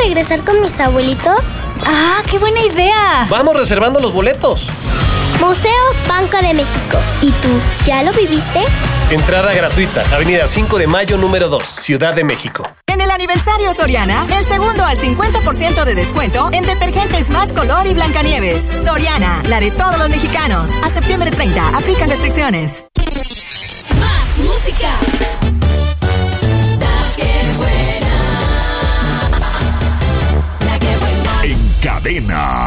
regresar con mis abuelitos? ¡Ah, qué buena idea! Vamos reservando los boletos. Museo Banco de México. ¿Y tú, ya lo viviste? Entrada gratuita, Avenida 5 de Mayo, número 2, Ciudad de México. En el aniversario Soriana, el segundo al 50% de descuento en detergentes Más Color y Blancanieves. Soriana, la de todos los mexicanos. A septiembre 30, aplican restricciones. Más música. La que buena. La que buena. En Cadena